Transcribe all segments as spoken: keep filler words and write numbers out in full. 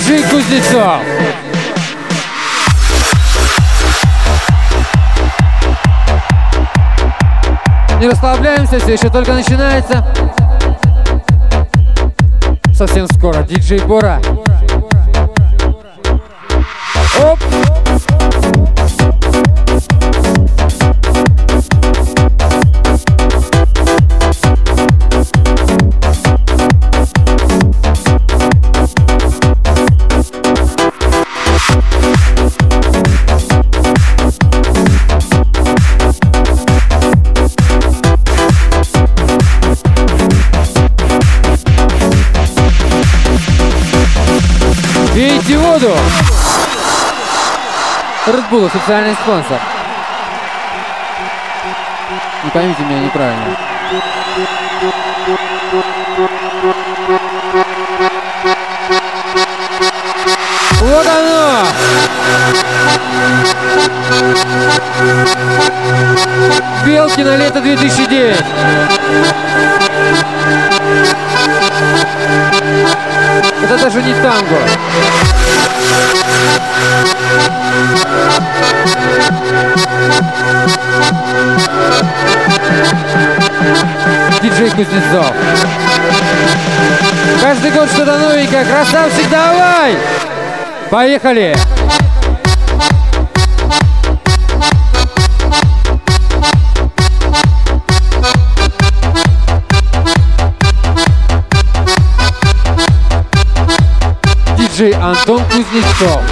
Диджей Кузнецов. Не расслабляемся, все еще только начинается. Совсем скоро диджей Бора. Оп! Пейте воду! Red Bull — официальный спонсор. Не поймите меня неправильно. Вот оно! Белки на лето две тысячи девять. Это даже не танго. Диджей Кузнецов. Каждый год что-то новенькое. Красавчик, давай! Поехали! Диджей Антон Кузнецов.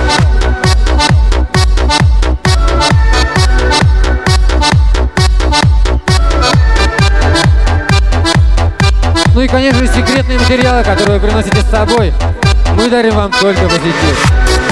Ну и, конечно, секретные материалы, которые вы приносите с собой, мы дарим вам только позитив.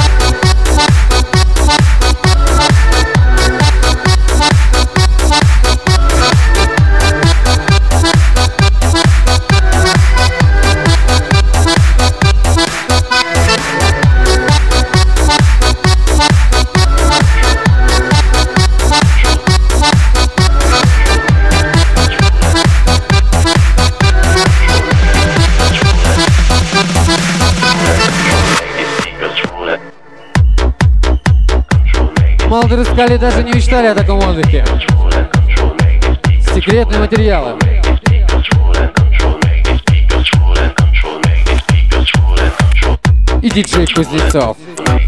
Молодые рыскали, даже не мечтали о таком отдыхе. Секретные материалы. И диджей Кузнецов.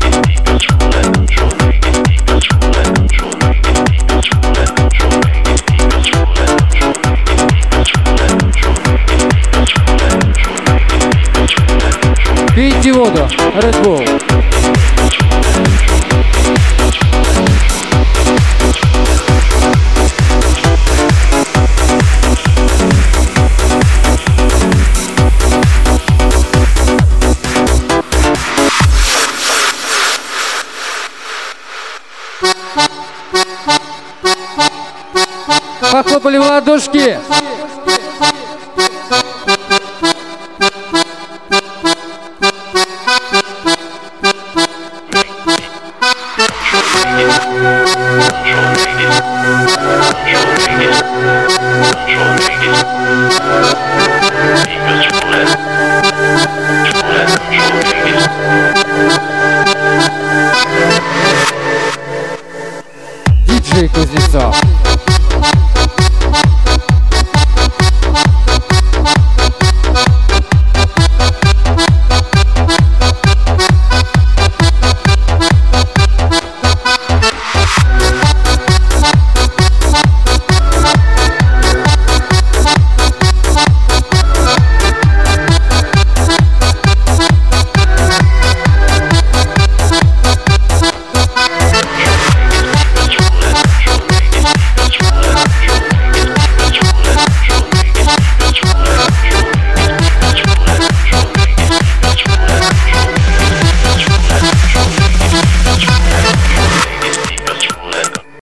Пейте воду, Red Bull. Похлопали в ладошки. Диджей Кузнецов.